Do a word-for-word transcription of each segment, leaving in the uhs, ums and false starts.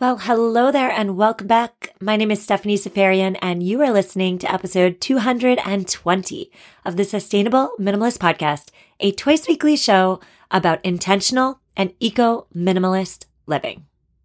Well, hello there and welcome back. My name is Stephanie Seferian and you are listening to episode two hundred twenty of the Sustainable Minimalist Podcast, a twice weekly show about intentional and eco-minimalist living.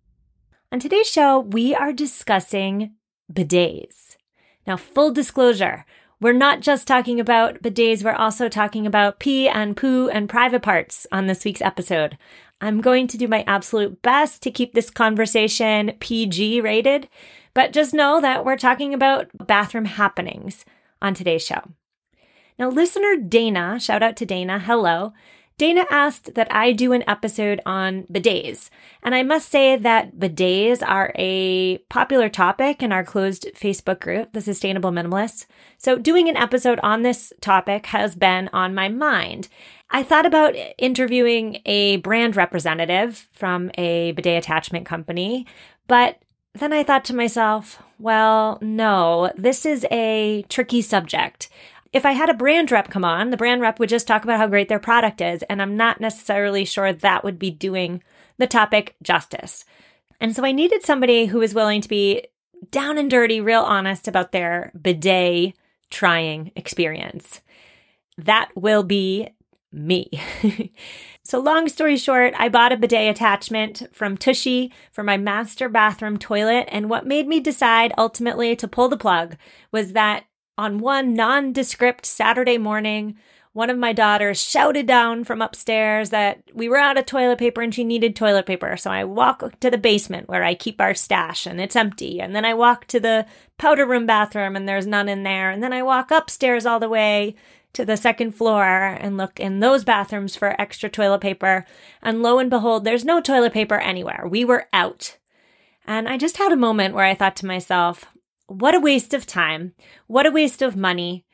On today's show, we are discussing bidets. Now, full disclosure, we're not just talking about bidets, we're also talking about pee and poo and private parts on this week's episode. I'm going to do my absolute best to keep this conversation P G rated, but just know that we're talking about bathroom happenings on today's show. Now, listener Dana, shout out to Dana, hello. Dana asked that I do an episode on bidets, and I must say that bidets are a popular topic in our closed Facebook group, The Sustainable Minimalists. So doing an episode on this topic has been on my mind. I thought about interviewing a brand representative from a bidet attachment company, but then I thought to myself, well, no, this is a tricky subject. If I had a brand rep come on, the brand rep would just talk about how great their product is, and I'm not necessarily sure that would be doing the topic justice. And so I needed somebody who was willing to be down and dirty, real honest about their bidet trying experience. That will be me. So long story short, I bought a bidet attachment from Tushy for my master bathroom toilet, and what made me decide ultimately to pull the plug was that on one nondescript Saturday morning, one of my daughters shouted down from upstairs that we were out of toilet paper and she needed toilet paper. So I walk to the basement where I keep our stash and it's empty. And then I walk to the powder room bathroom and there's none in there. And then I walk upstairs all the way to the second floor and look in those bathrooms for extra toilet paper. And lo and behold, there's no toilet paper anywhere. We were out. And I just had a moment where I thought to myself, what a waste of time. What a waste of money.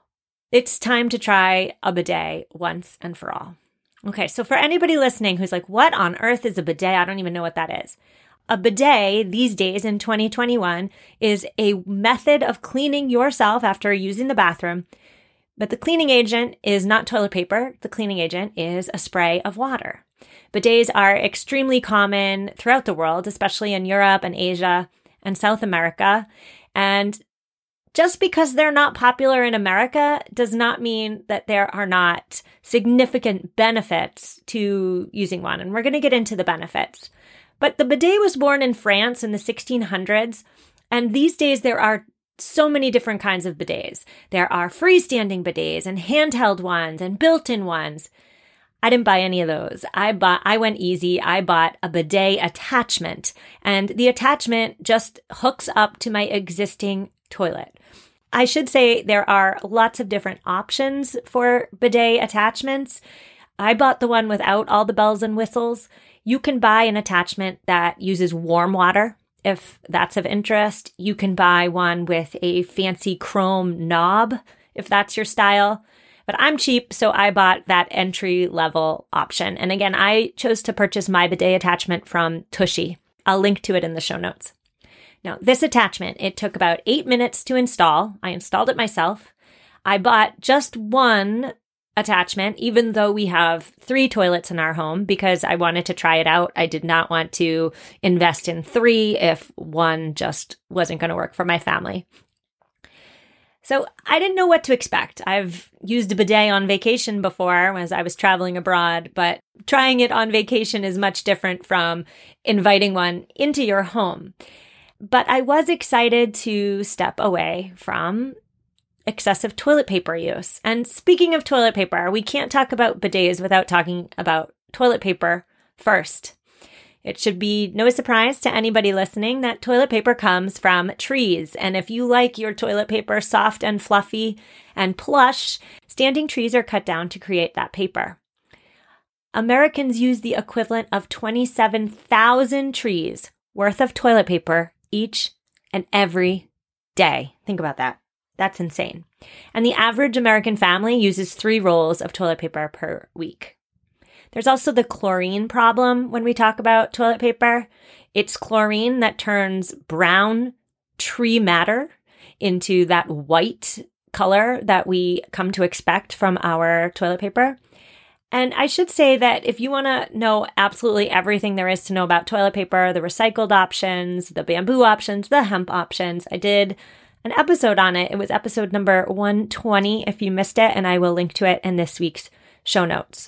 It's time to try a bidet once and for all. Okay, so for anybody listening who's like, what on earth is a bidet? I don't even know what that is. A bidet these days in twenty twenty-one is a method of cleaning yourself after using the bathroom. But the cleaning agent is not toilet paper. The cleaning agent is a spray of water. Bidets are extremely common throughout the world, especially in Europe and Asia and South America. And just because they're not popular in America does not mean that there are not significant benefits to using one. And we're going to get into the benefits. But the bidet was born in France in the sixteen hundreds. And these days there are so many different kinds of bidets. There are freestanding bidets and handheld ones and built-in ones. I didn't buy any of those. I bought, I went easy. I bought a bidet attachment, and the attachment just hooks up to my existing toilet. I should say there are lots of different options for bidet attachments. I bought the one without all the bells and whistles. You can buy an attachment that uses warm water if that's of interest. You can buy one with a fancy chrome knob if that's your style. But I'm cheap, so I bought that entry-level option. And again, I chose to purchase my bidet attachment from Tushy. I'll link to it in the show notes. Now, this attachment, it took about eight minutes to install. I installed it myself. I bought just one attachment, even though we have three toilets in our home, because I wanted to try it out. I did not want to invest in three if one just wasn't going to work for my family. So I didn't know what to expect. I've used a bidet on vacation before as I was traveling abroad, but trying it on vacation is much different from inviting one into your home. But I was excited to step away from excessive toilet paper use. And speaking of toilet paper, we can't talk about bidets without talking about toilet paper first. It should be no surprise to anybody listening that toilet paper comes from trees. And if you like your toilet paper soft and fluffy and plush, standing trees are cut down to create that paper. Americans use the equivalent of twenty-seven thousand trees worth of toilet paper each and every day. Think about that. That's insane. And the average American family uses three rolls of toilet paper per week. There's also the chlorine problem when we talk about toilet paper. It's chlorine that turns brown tree matter into that white color that we come to expect from our toilet paper. And I should say that if you want to know absolutely everything there is to know about toilet paper, the recycled options, the bamboo options, the hemp options, I did an episode on it. It was episode number one twenty if you missed it, and I will link to it in this week's show notes.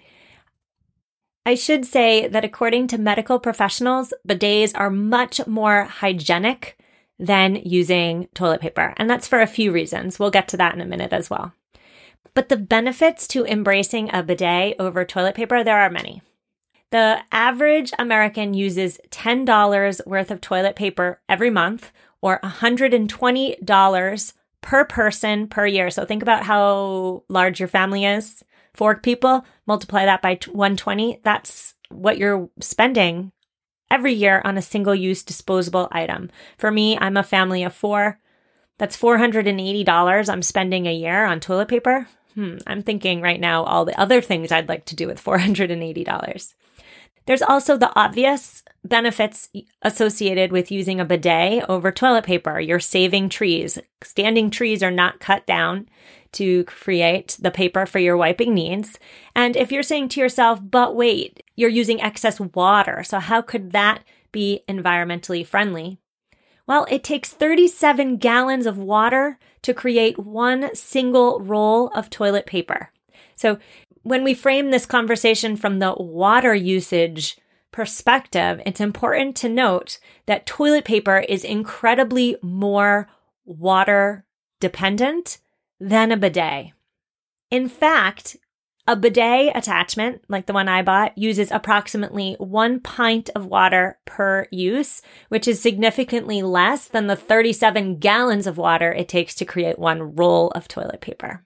I should say that according to medical professionals, bidets are much more hygienic than using toilet paper. And that's for a few reasons. We'll get to that in a minute as well. But the benefits to embracing a bidet over toilet paper, there are many. The average American uses ten dollars worth of toilet paper every month, or one hundred twenty dollars per person per year. So think about how large your family is. Four people, multiply that by one hundred twenty. That's what you're spending every year on a single-use disposable item. For me, I'm a family of four. That's four hundred eighty dollars I'm spending a year on toilet paper. Hmm, I'm thinking right now all the other things I'd like to do with four hundred eighty dollars. There's also the obvious benefits associated with using a bidet over toilet paper. You're saving trees. Standing trees are not cut down to create the paper for your wiping needs. And if you're saying to yourself, but wait, you're using excess water, so how could that be environmentally friendly? Well, it takes thirty-seven gallons of water to create one single roll of toilet paper. So when we frame this conversation from the water usage perspective, it's important to note that toilet paper is incredibly more water dependent than a bidet. In fact, a bidet attachment, like the one I bought, uses approximately one pint of water per use, which is significantly less than the thirty-seven gallons of water it takes to create one roll of toilet paper.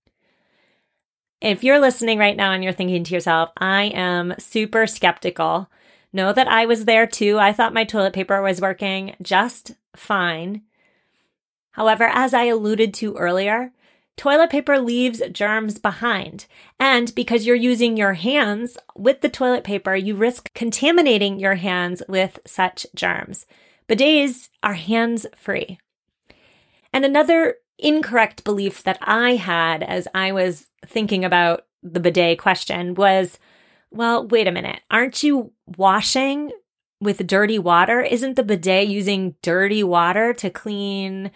If you're listening right now and you're thinking to yourself, I am super skeptical, know that I was there too. I thought my toilet paper was working just fine. However, as I alluded to earlier, toilet paper leaves germs behind. And because you're using your hands with the toilet paper, you risk contaminating your hands with such germs. Bidets are hands-free. And another incorrect belief that I had as I was thinking about the bidet question was, well, wait a minute, aren't you washing with dirty water? Isn't the bidet using dirty water to clean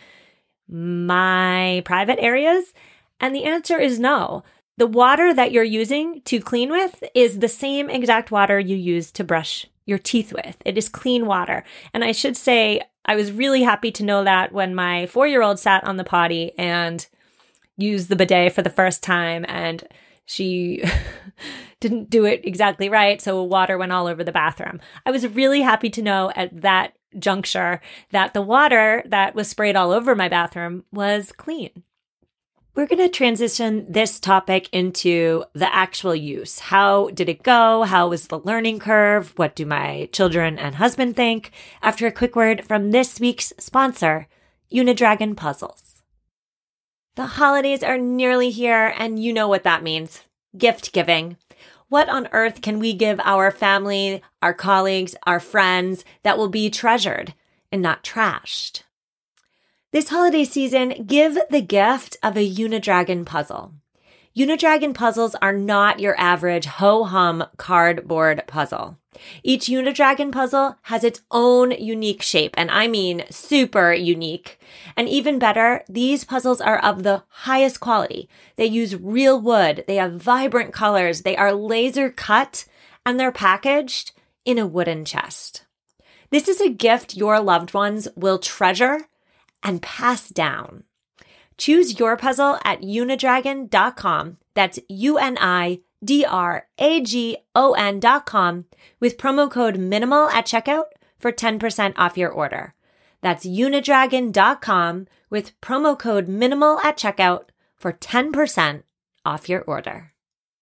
my private areas? And the answer is no. The water that you're using to clean with is the same exact water you use to brush your teeth with. It is clean water. And I should say, I was really happy to know that when my four-year-old sat on the potty and used the bidet for the first time, and she didn't do it exactly right, so water went all over the bathroom. I was really happy to know at that juncture that the water that was sprayed all over my bathroom was clean. We're going to transition this topic into the actual use. How did it go? How was the learning curve? What do my children and husband think? After a quick word from this week's sponsor, Unidragon Puzzles. The holidays are nearly here, and you know what that means. Gift giving. What on earth can we give our family, our colleagues, our friends that will be treasured and not trashed? This holiday season, give the gift of a Unidragon puzzle. Unidragon puzzles are not your average ho-hum cardboard puzzle. Each Unidragon puzzle has its own unique shape, and I mean super unique. And even better, these puzzles are of the highest quality. They use real wood, they have vibrant colors, they are laser cut, and they're packaged in a wooden chest. This is a gift your loved ones will treasure and pass down. Choose your puzzle at unidragon dot com. That's U N I D R A G O N dot com with promo code MINIMAL at checkout for ten percent off your order. That's unidragon dot com with promo code MINIMAL at checkout for ten percent off your order.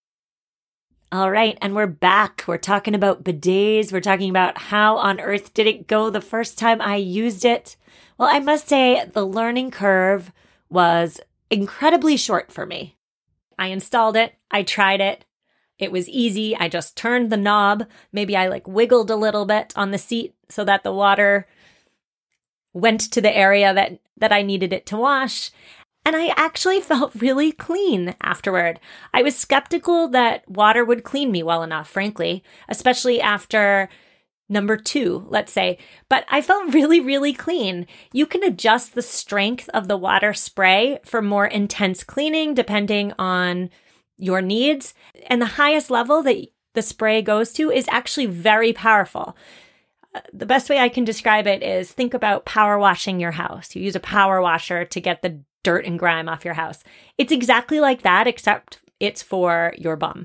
All right, and we're back. We're talking about bidets. We're talking about how on earth did it go the first time I used it. Well, I must say the learning curve was incredibly short for me. I installed it. I tried it. It was easy. I just turned the knob. Maybe I like wiggled a little bit on the seat so that the water went to the area that, that I needed it to wash. And I actually felt really clean afterward. I was skeptical that water would clean me well enough, frankly, especially after number two, let's say. But I felt really, really clean. You can adjust the strength of the water spray for more intense cleaning depending on your needs. And the highest level that the spray goes to is actually very powerful. The best way I can describe it is think about power washing your house. You use a power washer to get the dirt and grime off your house. It's exactly like that, except it's for your bum.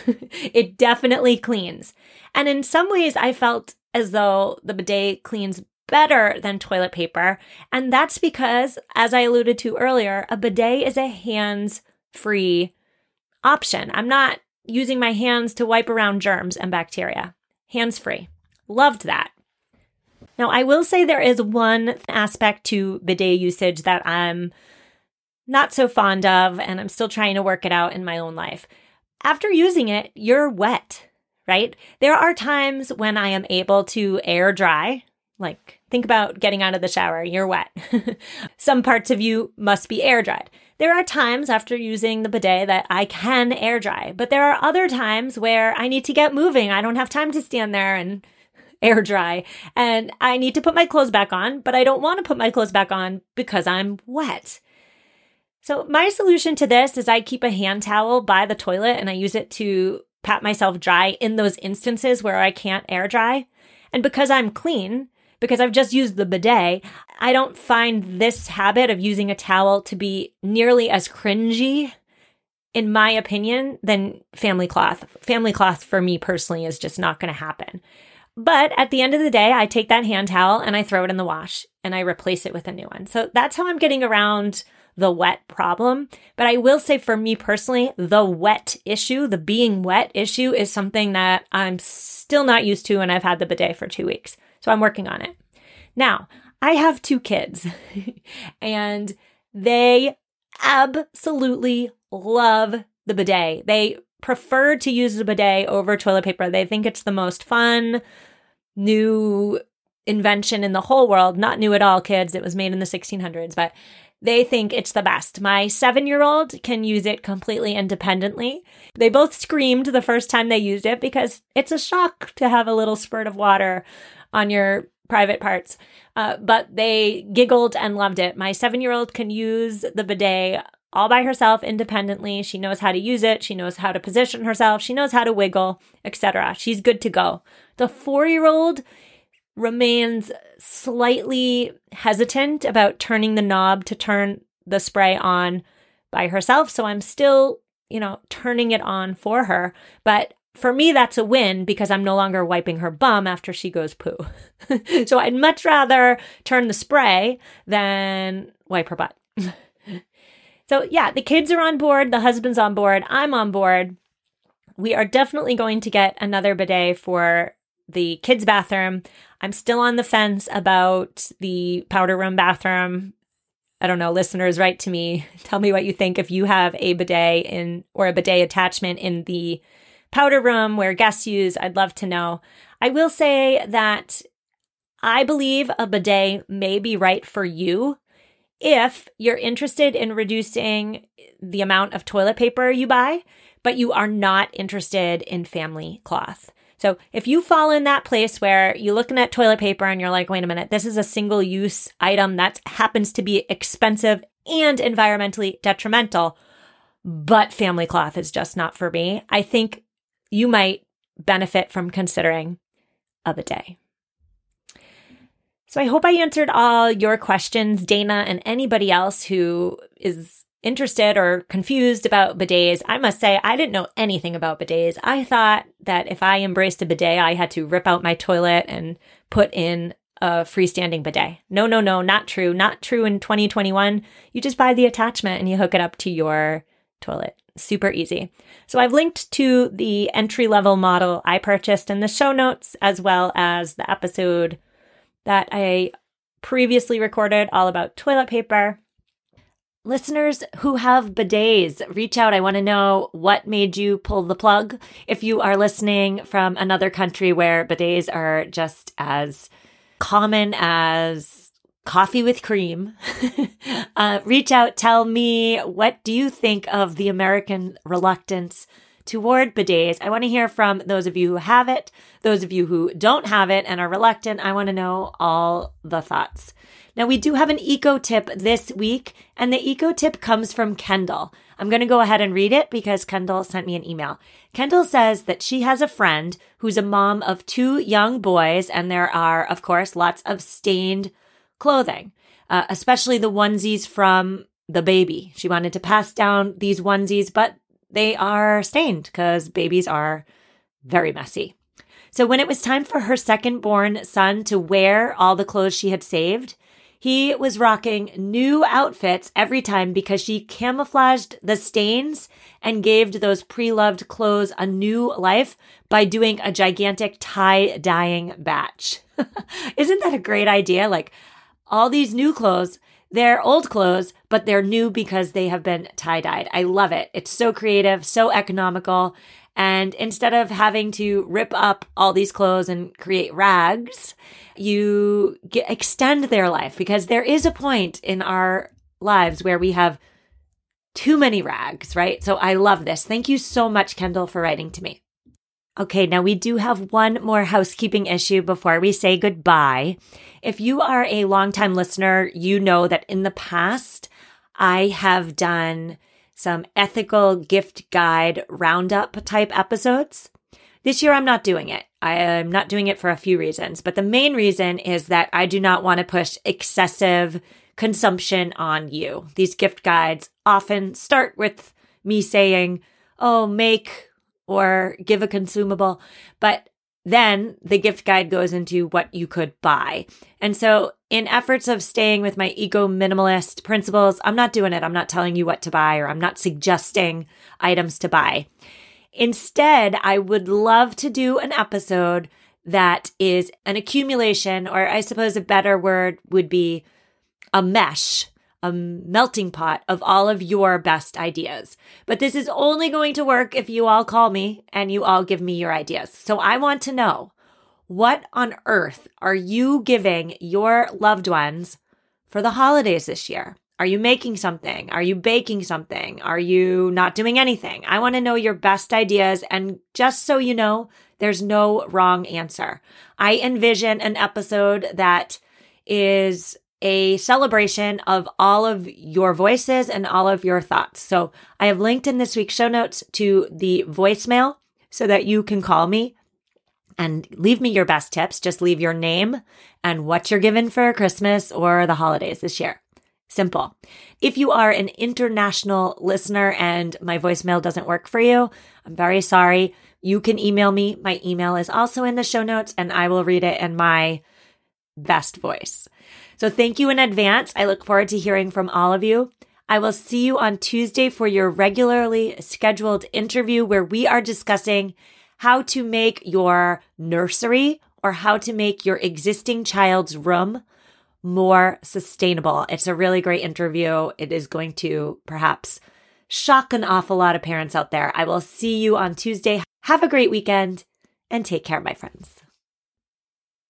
It definitely cleans. And in some ways, I felt as though the bidet cleans better than toilet paper. And that's because, as I alluded to earlier, a bidet is a hands-free option. I'm not using my hands to wipe around germs and bacteria. Hands-free. Loved that. Now, I will say there is one aspect to bidet usage that I'm not so fond of, and I'm still trying to work it out in my own life. After using it, you're wet, right? There are times when I am able to air dry. Like, think about getting out of the shower, you're wet. Some parts of you must be air dried. There are times after using the bidet that I can air dry, but there are other times where I need to get moving. I don't have time to stand there and air dry, and I need to put my clothes back on, but I don't want to put my clothes back on because I'm wet. So my solution to this is I keep a hand towel by the toilet and I use it to pat myself dry in those instances where I can't air dry. And because I'm clean, because I've just used the bidet, I don't find this habit of using a towel to be nearly as cringy, in my opinion, than family cloth. Family cloth for me personally is just not going to happen. But at the end of the day, I take that hand towel and I throw it in the wash and I replace it with a new one. So that's how I'm getting around the wet problem. But I will say for me personally, the wet issue, the being wet issue is something that I'm still not used to, and I've had the bidet for two weeks. So I'm working on it. Now, I have two kids and they absolutely love the bidet. They prefer to use the bidet over toilet paper. They think it's the most fun, new invention in the whole world. Not new at all, kids. It was made in the sixteen hundreds, but they think it's the best. My seven-year-old can use it completely independently. They both screamed the first time they used it because it's a shock to have a little spurt of water on your private parts. Uh, but they giggled and loved it. My seven-year-old can use the bidet all by herself independently. She knows how to use it. She knows how to position herself. She knows how to wiggle, et cetera. She's good to go. The four-year-old remains slightly hesitant about turning the knob to turn the spray on by herself. So I'm still, you know, turning it on for her. But for me, that's a win because I'm no longer wiping her bum after she goes poo. So I'd much rather turn the spray than wipe her butt. So yeah, the kids are on board. The husband's on board. I'm on board. We are definitely going to get another bidet for the kids' bathroom. I'm still on the fence about the powder room bathroom. I don't know, listeners, write to me. Tell me what you think if you have a bidet in or a bidet attachment in the powder room where guests use. I'd love to know. I will say that I believe a bidet may be right for you if you're interested in reducing the amount of toilet paper you buy, but you are not interested in family cloth. So if you fall in that place where you're looking at toilet paper and you're like, wait a minute, this is a single-use item that happens to be expensive and environmentally detrimental, but family cloth is just not for me, I think you might benefit from considering a bidet. So I hope I answered all your questions, Dana, and anybody else who is interested or confused about bidets. I must say, I didn't know anything about bidets. I thought that if I embraced a bidet, I had to rip out my toilet and put in a freestanding bidet. No, no, no, not true. Not true in twenty twenty-one. You just buy the attachment and you hook it up to your toilet. Super easy. So I've linked to the entry-level model I purchased in the show notes, as well as the episode that I previously recorded all about toilet paper. Listeners who have bidets, reach out. I want to know what made you pull the plug. If you are listening from another country where bidets are just as common as coffee with cream. uh, reach out, tell me, what do you think of the American reluctance toward bidets? I want to hear from those of you who have it, those of you who don't have it and are reluctant. I want to know all the thoughts. Now, we do have an eco tip this week, and the eco tip comes from Kendall. I'm going to go ahead and read it because Kendall sent me an email. Kendall says that she has a friend who's a mom of two young boys, and there are, of course, lots of stained clothing, uh, especially the onesies from the baby. She wanted to pass down these onesies, but they are stained because babies are very messy. So when it was time for her second-born son to wear all the clothes she had saved, he was rocking new outfits every time because she camouflaged the stains and gave those pre-loved clothes a new life by doing a gigantic tie-dyeing batch. Isn't that a great idea? Like, all these new clothes, they're old clothes, but they're new because they have been tie-dyed. I love it. It's so creative, so economical. And instead of having to rip up all these clothes and create rags, you get, extend their life, because there is a point in our lives where we have too many rags, right? So I love this. Thank you so much, Kendall, for writing to me. Okay, now we do have one more housekeeping issue before we say goodbye. If you are a longtime listener, you know that in the past, I have done some ethical gift guide roundup type episodes. This year, I'm not doing it. I am not doing it for a few reasons, but the main reason is that I do not want to push excessive consumption on you. These gift guides often start with me saying, oh, make or give a consumable, but then the gift guide goes into what you could buy. And so in efforts of staying with my eco-minimalist principles, I'm not doing it. I'm not telling you what to buy, or I'm not suggesting items to buy. Instead, I would love to do an episode that is an accumulation, or I suppose a better word would be a mesh, a melting pot of all of your best ideas. But this is only going to work if you all call me and you all give me your ideas. So I want to know, what on earth are you giving your loved ones for the holidays this year? Are you making something? Are you baking something? Are you not doing anything? I want to know your best ideas. And just so you know, there's no wrong answer. I envision an episode that is a celebration of all of your voices and all of your thoughts. So I have linked in this week's show notes to the voicemail so that you can call me and leave me your best tips. Just leave your name and what you're given for Christmas or the holidays this year. Simple. If you are an international listener and my voicemail doesn't work for you, I'm very sorry. You can email me. My email is also in the show notes, and I will read it in my best voice. So thank you in advance. I look forward to hearing from all of you. I will see you on Tuesday for your regularly scheduled interview where we are discussing how to make your nursery or how to make your existing child's room more sustainable. It's a really great interview. It is going to perhaps shock an awful lot of parents out there. I will see you on Tuesday. Have a great weekend and take care, my friends.